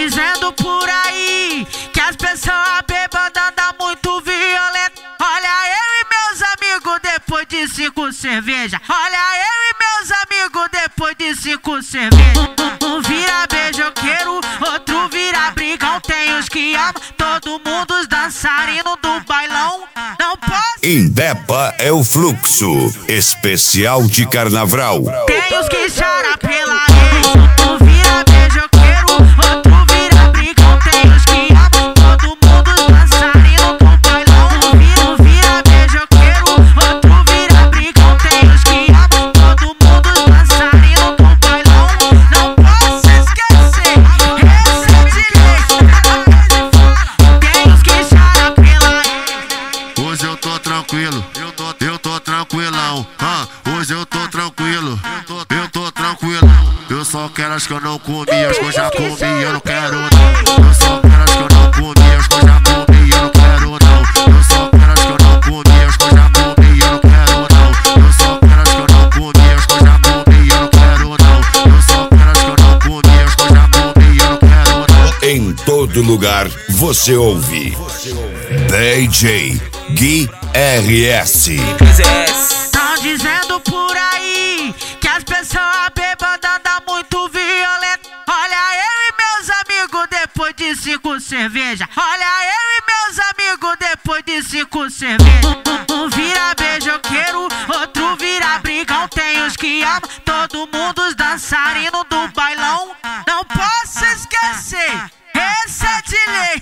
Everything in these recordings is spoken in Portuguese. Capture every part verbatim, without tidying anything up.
dizendo por aí que as pessoas bêbadas andam muito violento. Olha eu e meus amigos depois de cinco cervejas. Olha eu e meus amigos depois de cinco cervejas. Um vira beijoqueiro, outro vira brigão. Tem os que amam, todo mundo os dançarinos do bailão. Não posso. Indepa é o fluxo especial de carnaval. Tem os que choram pela ex. Um vira beijoqueiro, outro vira brigão. Tem os que amam, todo mundo os dançarinos do bailão. Um vira, um vira beijoqueiro, outro vira brigão. Tem os que amam, todo mundo os dançarinos do bailão. Não posso esquecer, esse é de lei. Tem os que choram pela ex. Hoje eu tô tranquilo, eu tô, eu tô tranquilão. Ah, hoje eu tô tranquilo, eu tô, eu tô tranquilo. Eu só quero as que eu não comi, as que eu já comi, eu não quero não. Eu só quero as que eu não comi, as que eu já comi, eu não quero não. Eu só quero as que eu não comi, as que eu já comi, eu não quero não. Eu só quero as que eu não comi, as que eu já comi, eu não quero não. Eu só quero as que eu não comi, as que eu já comi, eu não quero não. Em todo lugar você ouve D J Gui R S. Tão dizendo por aí que as pessoas bêbadas andam muito violento. Olha eu e meus amigos depois de cinco cervejas. Olha eu e meus amigos depois de cinco cervejas. Um vira beijoqueiro, outro vira brigão. Tem os que amam, todo mundo os dançarinos do bailão. Não posso esquecer, esse é de lei.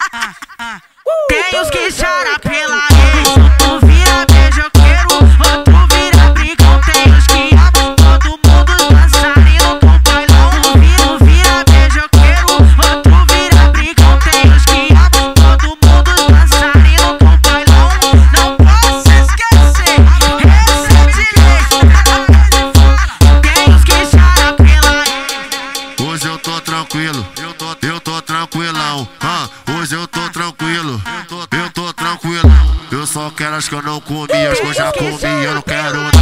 Tem os que choram pela ex. Um vira beijoqueiro, outro vira brigão. Tem os que amam, todo mundo os dançarinos do bailão. Um vira, um vira beijoqueiro, outro vira brigão. Tem os que amam, todo mundo os dançarinos do bailão. Não posso esquecer, esse é de lei. Tem os que choram pela ex. Hoje eu tô tranquilo, eu tô, eu tô tranquilão. Ah, hoje eu tô tranquilo, eu tô, eu tô tranquilo. Eu só quero as que eu não comi, as que eu já comi, eu não quero não.